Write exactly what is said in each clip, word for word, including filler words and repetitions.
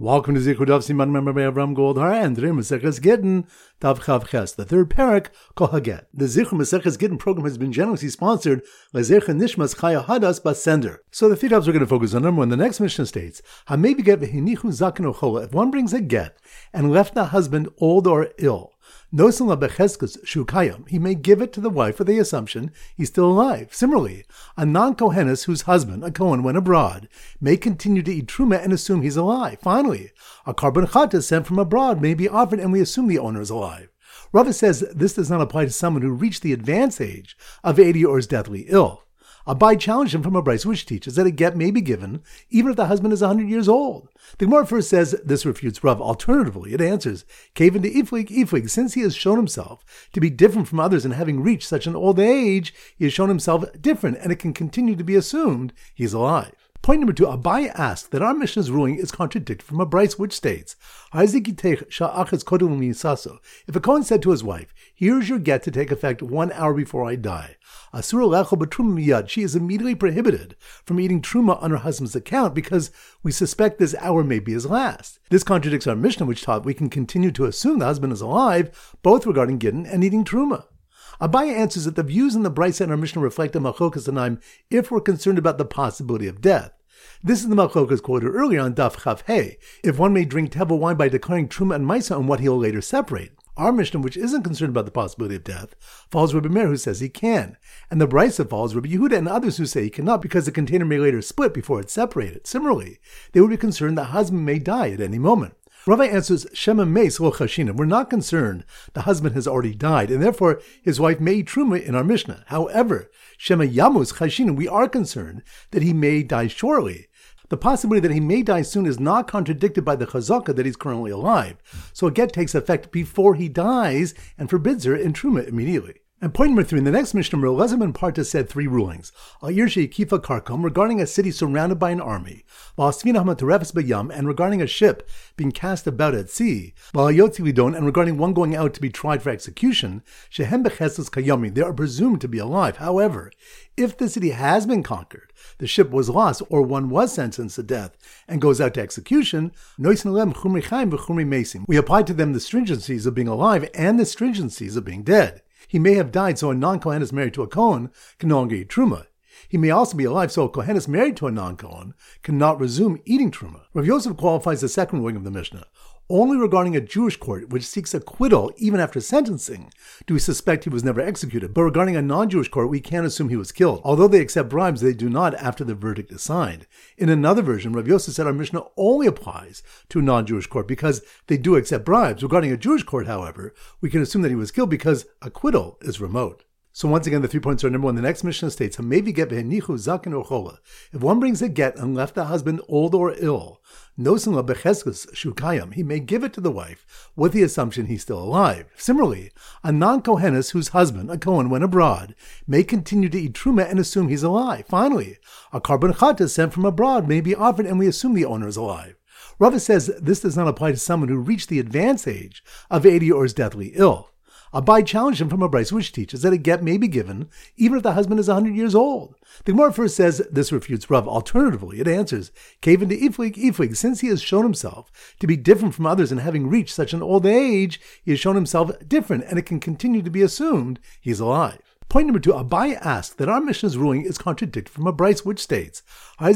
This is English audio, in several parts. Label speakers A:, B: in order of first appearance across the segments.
A: Welcome to Zichud Daf Siman Member by Avram Goldhar and Today Maseches Gittin Daf Chav Ches, the third parak Kol Haget. The Zichud Maseches Gittin program has been generously sponsored by Zecher Nishmas Chaya Hadas Basender. So the three topics we're going to focus on. Number one, the next Mishnah states, Hamevi get v'hinichu zaken ochola. If one brings a get and left the husband old or ill, he may give it to the wife with the assumption he's still alive. Similarly, a non-Kohenes whose husband, a Kohen, went abroad, may continue to eat truma and assume he's alive. Finally, a korban chatah sent from abroad may be offered and we assume the owner is alive. Rava says this does not apply to someone who reached the advanced age of eighty or is deathly ill. Abai challenged him from a brayso which teaches that a get may be given even if the husband is one hundred years old. The Gemara first says this refutes Rav. Alternatively, it answers, Kaven de iflig iflig, since he has shown himself to be different from others and having reached such an old age, he has shown himself different and it can continue to be assumed he's alive. Point number two, Abai asked that our Mishnah's ruling is contradicted from a brayso which states, if a Kohen said to his wife, here's your get to take effect one hour before I die, she is immediately prohibited from eating truma on her husband's account because we suspect this hour may be his last. This contradicts our Mishnah which taught we can continue to assume the husband is alive, both regarding gittin and eating truma. Abaya answers that the views in the brayso and our Mishnah reflect a machlokas anaim if we're concerned about the possibility of death. This is the machlokas quoted earlier on Daf Chav Hey, if one may drink tevel wine by declaring truma and maisa on what he'll later separate. Our Mishnah, which isn't concerned about the possibility of death, follows Rabbi Meir who says he can, and the brayso follows Rabbi Yehuda and others who say he cannot because the container may later split before it's separated. Similarly, they would be concerned the husband may die at any moment. Rava answers, Shema meis lo chashinim. We're not concerned the husband has already died, and therefore his wife may eat truma in our Mishnah. However, Shema yamus chashinim, we are concerned that he may die shortly. The possibility that he may die soon is not contradicted by the chazaka that he's currently alive. So a get takes effect before he dies and forbids her in truma immediately. And point number three, in the next Mishnah, Rav Elazar ben Parta said three rulings. Al-Ir she'ikifa karkom, regarding a city surrounded by an army. V'asvina hamatarefes b'yam, and regarding a ship being cast about at sea. V'ayotzi lidon, and regarding one going out to be tried for execution. Shehem bechestos kayami, they are presumed to be alive. However, if the city has been conquered, the ship was lost, or one was sentenced to death and goes out to execution, we apply to them the stringencies of being alive and the stringencies of being dead. He may have died so a non-Kohen is married to a Kohen can no longer eat truma. He may also be alive so a Kohen is married to a non-Kohen cannot resume eating truma. Rav Yosef qualifies the second ruling of the Mishnah. Only regarding a Jewish court which seeks acquittal even after sentencing do we suspect he was never executed. But regarding a non-Jewish court, we can't assume he was killed. Although they accept bribes, they do not after the verdict is signed. In another version, Rav Yosef said our Mishnah only applies to a non-Jewish court because they do accept bribes. Regarding a Jewish court, however, we can assume that he was killed because acquittal is remote. So once again, the three points are number one. The next Mishnah states, Hamevi get v'henichu zaken ochola. If one brings a get and left the husband old or ill, nosin la becheskus shukayam, he may give it to the wife with the assumption he's still alive. Similarly, a non-Kohenes whose husband, a Kohen, went abroad, may continue to eat truma and assume he's alive. Finally, a korban chatah sent from abroad may be offered and we assume the owner is alive. Rava says this does not apply to someone who reached the advanced age of eighty or is deathly ill. Abai challenged him from a brayso which teaches that a get may be given even if the husband is one hundred years old. The Gemara first says this refutes Rav. Alternatively, it answers, Kaven de iflig iflig, since he has shown himself to be different from others and having reached such an old age, he has shown himself different and it can continue to be assumed he's alive. Point number two, Abai asked that our Mishnah's ruling is contradicted from a brayso which states, if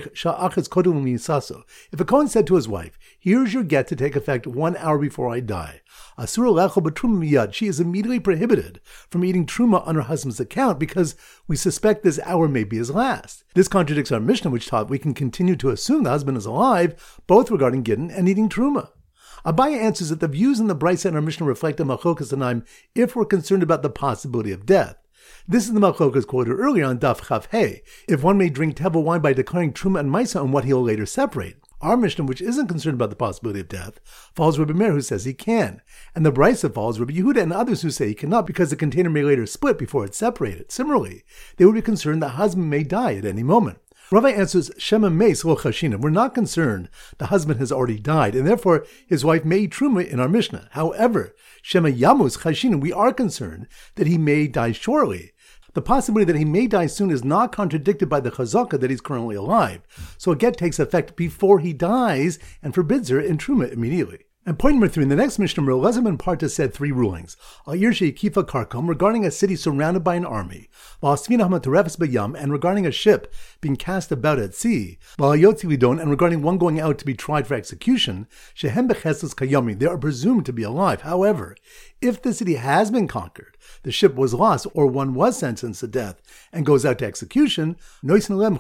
A: a Kohen said to his wife, here's your get to take effect one hour before I die, she is immediately prohibited from eating truma on her husband's account because we suspect this hour may be his last. This contradicts our Mishnah which taught we can continue to assume the husband is alive, both regarding gittin and eating truma. Abaya answers that the views in the brayso and our Mishnah reflect a machlokas anaim if we're concerned about the possibility of death. This is the machlokas quoted earlier on Daf Chav Hey, if one may drink tevel wine by declaring truma and maisa on what he'll later separate. Our Mishnah, which isn't concerned about the possibility of death, follows Rabbi Meir who says he can, and the brayso follows Rabbi Yehuda and others who say he cannot because the container may later split before it's separated. Similarly, they would be concerned the husband may die at any moment. Rava answers, Shema meis lo chashinim. We're not concerned the husband has already died, and therefore his wife may eat truma in our Mishnah. However, Shema yamus chashinim, we are concerned that he may die shortly. The possibility that he may die soon is not contradicted by the chazaka that he's currently alive, so a get takes effect before he dies and forbids her in Truma immediately. And point number three, in the next Mishnah, Rav Elazar ben Parta said three rulings. Al-Ir she'kifa karkom, regarding a city surrounded by an army. V'al-svina hamatarefes b'yam, and regarding a ship being cast about at sea. V'al-yotzi lidon, and regarding one going out to be tried for execution. Shehem bechesed kayomi, they are presumed to be alive. However, if the city has been conquered, the ship was lost, or one was sentenced to death and goes out to execution, we apply to them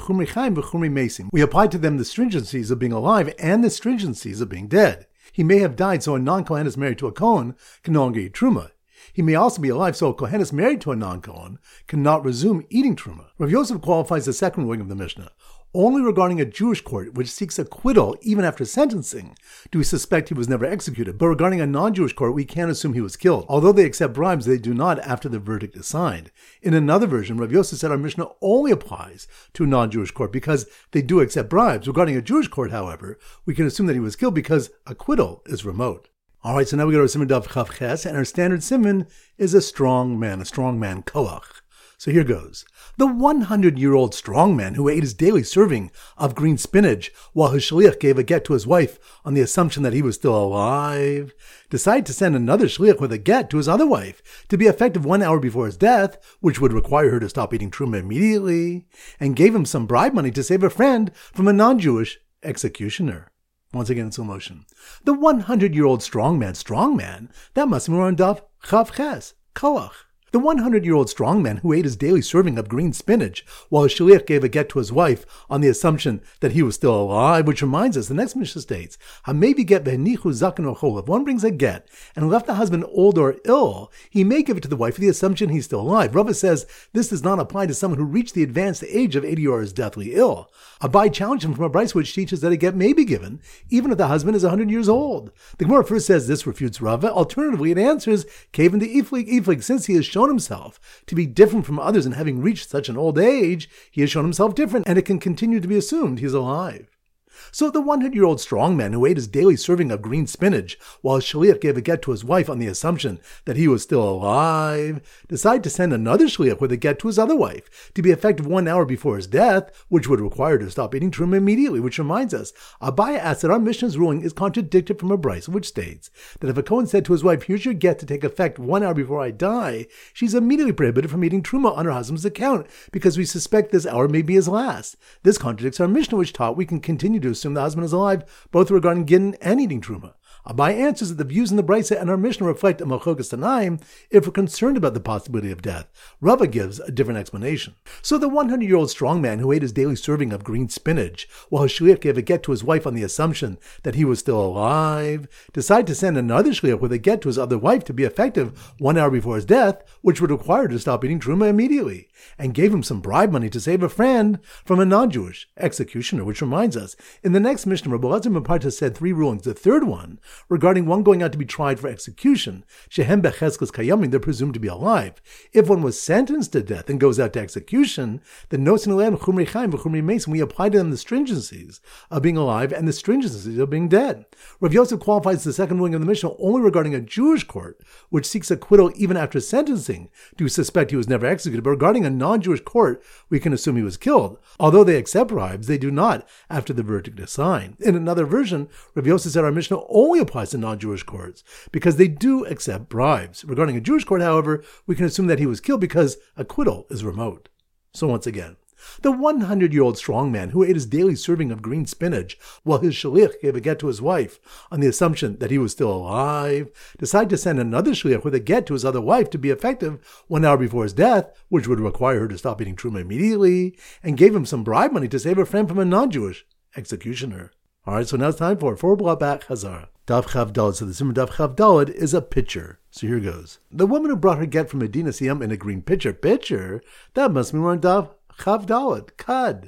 A: the stringencies of being alive and the stringencies of being dead. He may have died, so a non-Kohen is married to a Kohen can no longer eat Truma. He may also be alive, so a Kohen is married to a non-Kohen cannot resume eating Truma. Rav Yosef qualifies the second ruling of the Mishnah. Only regarding a Jewish court which seeks acquittal even after sentencing do we suspect he was never executed, but regarding a non-Jewish court we can assume he was killed. Although they accept bribes, they do not after the verdict is signed. In another version, Rav Yosef said our Mishnah only applies to a non-Jewish court because they do accept bribes. Regarding a Jewish court, however, we can assume that he was killed because acquittal is remote. Alright, so now we go to our Siman Daf Chav Ches, and our standard Siman is a strong man, a strong man, Koach. So here goes. The hundred-year-old strong man who ate his daily serving of green spinach while his shliach gave a get to his wife on the assumption that he was still alive, decided to send another shliach with a get to his other wife to be effective one hour before his death, which would require her to stop eating truma immediately, and gave him some bribe money to save a friend from a non-Jewish executioner. Once again in slow motion. The hundred-year-old strong man, strong man, that must be more on Daf Chav Ches, Koach. The hundred-year-old strong man who ate his daily serving of green spinach while his shliach gave a get to his wife on the assumption that he was still alive, which reminds us, the next Mishnah states, Hamevi get v'henichu zaken ochol. If one brings a get and left the husband old or ill, he may give it to the wife with the assumption he's still alive. Rava says this does not apply to someone who reached the advanced age of eighty or is deathly ill. Abai challenged him from a brayso which teaches that a get may be given even if the husband is one hundred years old. The Gemara first says this refutes Rava. Alternatively, it answers, Kaven the iflig iflig, since he has shown himself to be different from others and having reached such an old age, he has shown himself different, and it can continue to be assumed he's alive. So the hundred-year-old strong man who ate his daily serving of green spinach while his shliach gave a get to his wife on the assumption that he was still alive, decided to send another shliach with a get to his other wife to be effective one hour before his death, which would require her to stop eating truma immediately, which reminds us, Abaya asks that our Mishnah's ruling is contradicted from a brayso which states that if a Kohen said to his wife, here's your get to take effect one hour before I die, she's immediately prohibited from eating truma on her husband's account because we suspect this hour may be his last. This contradicts our Mishnah which taught we can continue to assume the husband is alive, both regarding gittin and eating truma. Abai answers that the views in the brayso and our Mishnah reflect a machokas tanaim if we're concerned about the possibility of death. Rava gives a different explanation. So the hundred-year-old strong man who ate his daily serving of green spinach while his shliach gave a get to his wife on the assumption that he was still alive, decided to send another shliach with a get to his other wife to be effective one hour before his death, which would require her to stop eating truma immediately, and gave him some bribe money to save a friend from a non-Jewish executioner, which reminds us, in the next Mishnah, Rav Elazar ben Parta said three rulings. The third one, regarding one going out to be tried for execution, shehem becheskes kayamin, they're presumed to be alive. If one was sentenced to death and goes out to execution, then nosin alem chumrei chaim v'chumrei mason, we apply to them the stringencies of being alive and the stringencies of being dead. Rav Yosef qualifies the second ruling of the Mishnah only regarding a Jewish court which seeks acquittal even after sentencing do we suspect he was never executed, but regarding a non-Jewish court, we can assume he was killed. Although they accept bribes, they do not after the verdict is signed. In another version, Rav Yosef said our Mishnah only applies to non-Jewish courts because they do accept bribes. Regarding a Jewish court, however, we can assume that he was killed because acquittal is remote. So once again, the hundred-year-old strong man who ate his daily serving of green spinach while his shliach gave a get to his wife on the assumption that he was still alive, decided to send another shliach with a get to his other wife to be effective one hour before his death, which would require her to stop eating truma immediately, and gave him some bribe money to save a friend from a non-Jewish executioner. Alright, so now it's time for four blah back Hazara. Daf Chav Daled. So the Siman Daf Chav Daled is a pitcher. So here goes. The woman who brought her get from Medina Siyam in a green pitcher. Pitcher? That must be more on Daf Chav Daled. Kad.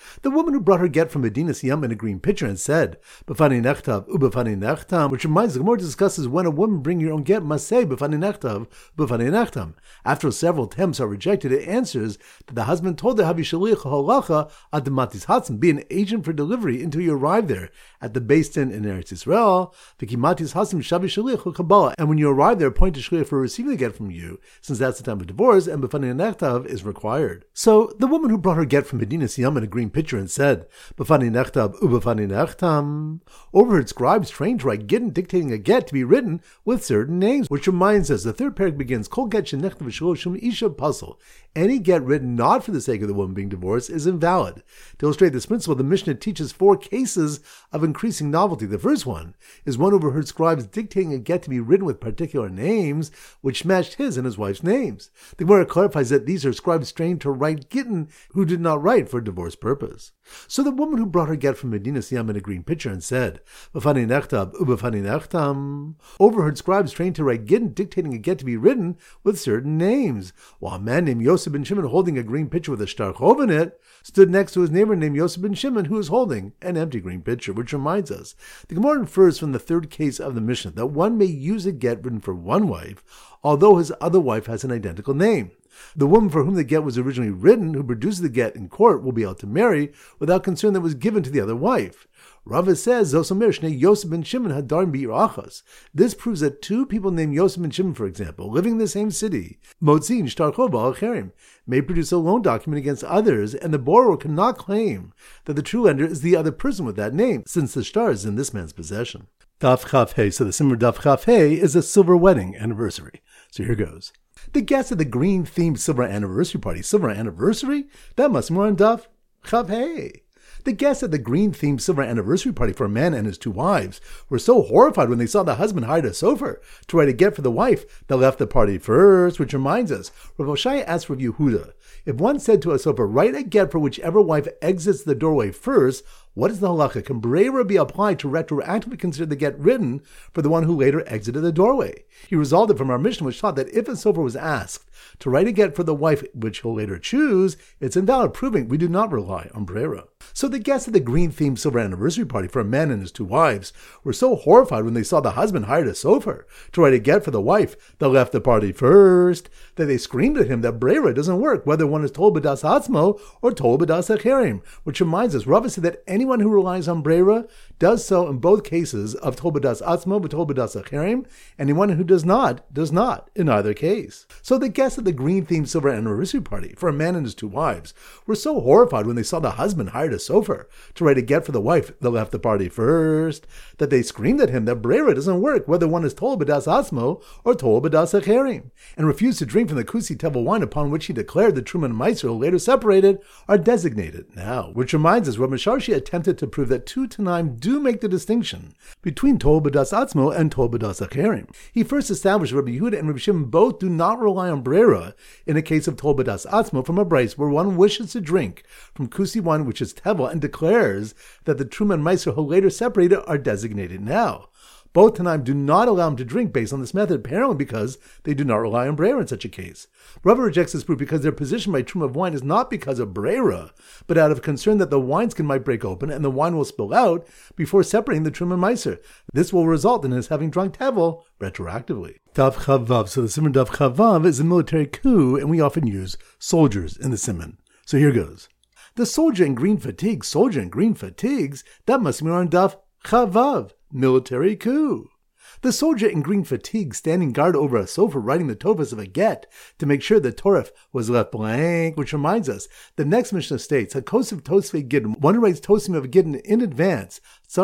A: The woman who brought her get from Medinas Yam in a green pitcher and said, B'fani nechtav, u'b'fani nechtam, which reminds the Gemara discusses when a woman bring your own get must say, B'fani nechtav, b'fani nechtam. After several attempts are rejected, it answers that the husband told her, Havi shaliach halacha ad matis hatzim, be an agent for delivery until you arrive there at the Beis Din in Eretz Yisrael, v'kimatis hatzim shavi shaliach kabbalah, and when you arrive there, point to shaliach for receiving the get from you, since that's the time of divorce, and b'fani nechtav is required. So, the woman who brought her get from Medinas Yam in a green pitcher and said, B'fani nechtav u'b'fani nechtam, overheard scribes trained to write gittin dictating a get to be written with certain names, which reminds us the third parak begins, Kol get shenechtav v'shelo shum isha puzzle. Any get written not for the sake of the woman being divorced is invalid. To illustrate this principle, the Mishnah teaches four cases of increasing novelty. The first one is one overheard scribes dictating a get to be written with particular names, which matched his and his wife's names. The Gemara clarifies that these are scribes trained to write gittin who did not write for divorce purpose. So the woman who brought her get from Medinas Yam in a green pitcher and said, B'fani nechtav u'b'fani nechtam, overheard scribes trained to write gittin dictating a get to be written with certain names, while a man named Yosef ben Shimon, holding a green pitcher with a shtar chov in it, stood next to his neighbor named Yosef ben Shimon, who was holding an empty green pitcher, which reminds us, the Gemara infers from the third case of the Mishnah that one may use a get written for one wife, although his other wife has an identical name. The woman for whom the get was originally written, who produces the get in court, will be able to marry without concern that it was given to the other wife. Rava says, Zosomer Shnei Yosef ben Shimon Hadarim Be'ir Achas. This proves that two people named Yosef ben Shimon, for example, living in the same city, Motzin Shtar Chov Ba'al Cherim, may produce a loan document against others, and the borrower cannot claim that the true lender is the other person with that name, since the shtar is in this man's possession. Daf Chaf Hey. So the Simmer Daf Chaf Hey is a silver wedding anniversary. So here goes. The guest at the green-themed silver anniversary party. Silver anniversary? That must be more on Daf Chaf Hey. The guests at the green-themed silver anniversary party for a man and his two wives were so horrified when they saw the husband hired a sofer to write a get for the wife that left the party first, which reminds us, Rav Oshaya asked Rav Yehuda, if one said to a sofer, write a get for whichever wife exits the doorway first, what is the halacha? Can brera be applied to retroactively consider the get written for the one who later exited the doorway? He resolved it from our Mishnah, which taught that if a sofer was asked to write a get for the wife which he'll later choose, it's invalid, proving we do not rely on brera. So the guests at the green-themed silver anniversary party for a man and his two wives were so horrified when they saw the husband hired a sofer to write a get for the wife that left the party first, that they screamed at him that brera doesn't work, whether one is told b'das atzmo or told b'das acherim, which reminds us, Rava said that anyone who relies on brera does so in both cases of told b'das atzmo but told b'das acherim, and anyone who does not, does not in either case. So the guests at the green-themed silver anniversary party for a man and his two wives were so horrified when they saw the husband hired a sofer to write a get for the wife that left the party first, that they screamed at him that brera doesn't work, whether one is told b'das atzmo or told b'das acherim, and refused to drink from the kusi tevel wine upon which he declared the Truma and Meiser later separated are designated now. Which reminds us, Rav Misharshi attempted to prove that two Tanaim do make the distinction between told b'das atzmo and told b'das acherim. He first established Rabbi Yehuda and Rabbi Shimon both do not rely on brera in a case of told b'das atzmo from a brayso where one wishes to drink from kusi wine which is tevel and declares that the Truma and Meiser who later separated are designated now. Both Tanaim do not allow him to drink based on this method, apparently because they do not rely on brera in such a case. Rava rejects this proof because their position by truma of wine is not because of brera, but out of concern that the wineskin might break open and the wine will spill out before separating the truma and meiser. This will result in his having drunk tevel retroactively. Daf Chavav. So the Simon Daf Chavav is a military coup, and we often use soldiers in the Simon. So here goes. The soldier in green fatigues, soldier in green fatigues, that must be on Daf Chavav. Military coup. The soldier in green fatigue standing guard over a sofa writing the tovas of a get to make sure the torif was left blank, which reminds us, the next Mishnah states, HaKosiv Tosvei Gidin, one who writes tosim of Gidin in advance,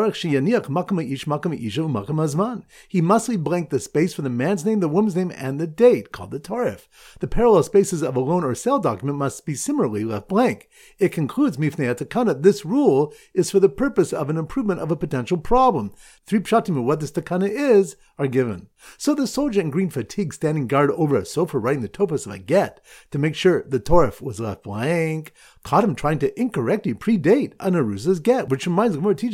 A: he must leave blank the space for the man's name, the woman's name, and the date, called the torif. The parallel spaces of a loan or sale document must be similarly left blank. It concludes, Mifnei Takana, this rule is for the purpose of an improvement of a potential problem. Three pshatim of what this takana is are given. So the soldier in green fatigue standing guard over a sofa writing the topos of a get to make sure the torif was left blank, caught him trying to incorrectly predate an arusa's get, which reminds the Gemara teaches that predate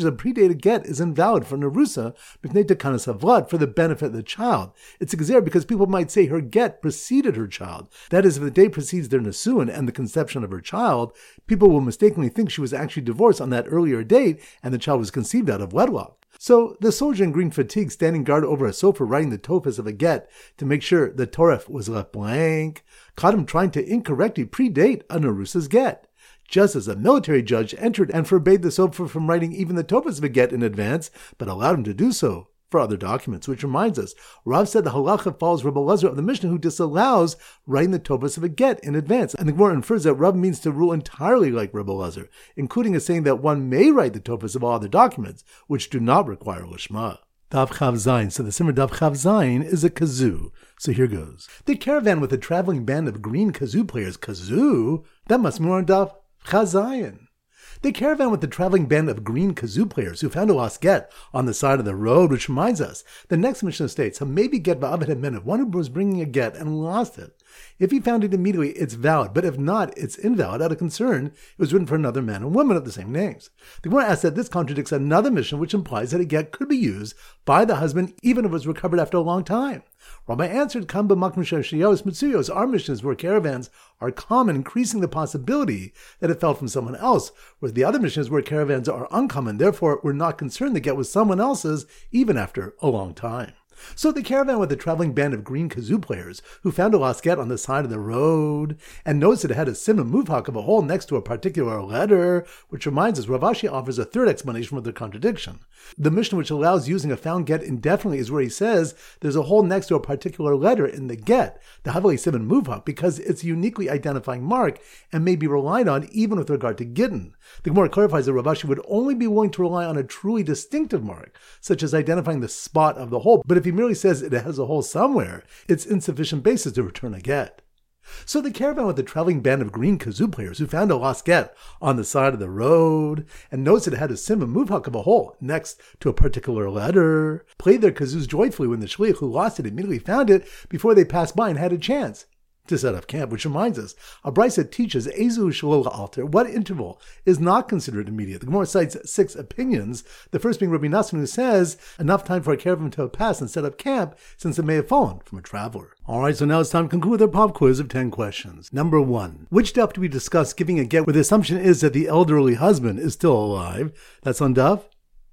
A: predated get is invalid for Narusa, Mifnei Takanas Havlad, for the benefit of the child. It's exer because people might say her get preceded her child. That is, if the day precedes their Nisuin and the conception of her child, people will mistakenly think she was actually divorced on that earlier date and the child was conceived out of wedlock. So the soldier in green fatigue standing guard over a sofa writing the tofas of a get to make sure the toref was left blank caught him trying to incorrectly predate a Narusa's get. Just as a military judge entered and forbade the sofa from writing even the tofas of a get in advance, but allowed him to do so for other documents, which reminds us, Rav said the halacha follows Rabbi Elazar of the Mishnah, who disallows writing the tofas of a get in advance. And the Gemara infers that Rav means to rule entirely like Rabbi Elazar, including a saying that one may write the tofas of all other documents, which do not require lishma. Dav Chav Zayin. So the Simmer Dav Chav Zayin is a kazoo. So here goes. The caravan with a traveling band of green kazoo players. Kazoo? That must be more on Dav Chav Zayin. The caravan with the traveling band of green kazoo players who found a lost get on the side of the road, which reminds us, the next Mishnah states, maybe get ba'avad had one who was bringing a get and lost it. If he found it immediately, it's valid, but if not, it's invalid out of concern. It was written for another man and woman of the same names. The Gemara asks that this contradicts another Mishnah, which implies that a get could be used by the husband even if it was recovered after a long time. Rabbi answered, Kamba Makmishashiyos Mitsuyos, our missions where caravans are common, increasing the possibility that it fell from someone else, whereas the other missions where caravans are uncommon, therefore we're not concerned the get was someone else's, even after a long time. So the caravan with a traveling band of green kazoo players who found a lost get on the side of the road and noticed it had a simon muvhak of a hole next to a particular letter, which reminds us Rav Ashi offers a third explanation for the contradiction. The Mishnah which allows using a found get indefinitely is where he says there's a hole next to a particular letter in the get, the havali simon muvhak, because it's a uniquely identifying mark and may be relied on even with regard to gittin. The Gemara clarifies that Rav Ashi would only be willing to rely on a truly distinctive mark, such as identifying the spot of the hole, but if he merely says it has a hole somewhere, it's insufficient basis to return a get. So the caravan with the traveling band of green kazoo players who found a lost get on the side of the road and noticed it had a simon muvhak of a hole next to a particular letter, played their kazoos joyfully when the shliach who lost it immediately found it before they passed by and had a chance to set up camp, which reminds us, a brisa teaches Ezu Shalola Alter, what interval is not considered immediate. The Gemara cites six opinions, the first being Rabbi Nassan, who says enough time for a caravan to have passed and set up camp since it may have fallen from a traveler. Alright, so now it's time to conclude our pop quiz of ten questions. Number one, which daf do we discuss giving a get where the assumption is that the elderly husband is still alive? That's on daf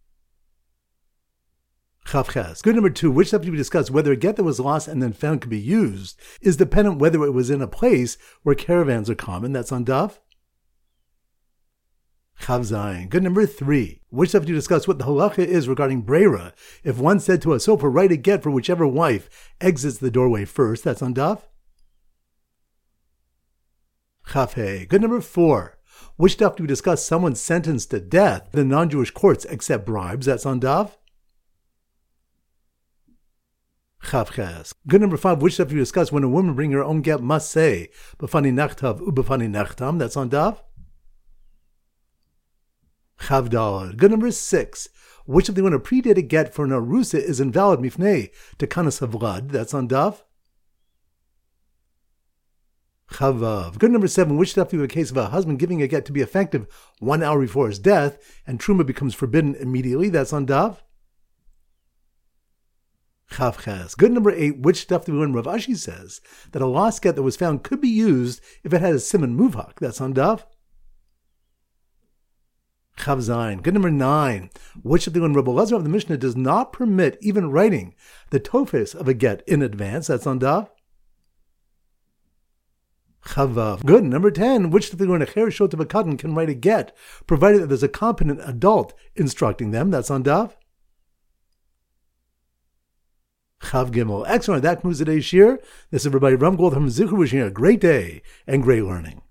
A: Chavches. Good number two, which daf do we discuss whether a get that was lost and then found could be used is dependent whether it was in a place where caravans are common. That's on daf Chav Zayin. Good number three, which daf do you discuss what the halacha is regarding breira if one said to a sofa, write a get for whichever wife exits the doorway first. That's on daf Chav Hey. Good number four, which daf do we discuss someone sentenced to death the non-Jewish courts accept bribes. That's on daf Chavches. Good number five, which stuff you discuss when a woman bringing her own get must say B'fani Nachtav U'B'fani Nachtam. That's on daf Chavdal. Good number six, which of the when a predated get for an arusa is invalid mifnei Takanas Havlad. That's on daf Chavav. Good number seven, which stuff in the case of a husband giving a get to be effective one hour before his death and truma becomes forbidden immediately. That's on daf Chavches. Good number eight, which stuff do we learn? Rav Ashi says that a lost get that was found could be used if it had a simon muvhak. That's on daf Chav Zayin. Good number nine, which of the when Rabbi Elazar of the Mishnah does not permit even writing the tofes of a get in advance. That's on daf Chavav. Good. Number ten, which of the when a cher shot of a katan can write a get provided that there's a competent adult instructing them. That's on daf Chav Gimel. Excellent. That concludes today's shir. This is everybody Ram Gold from Zichur wishing you a great day and great learning.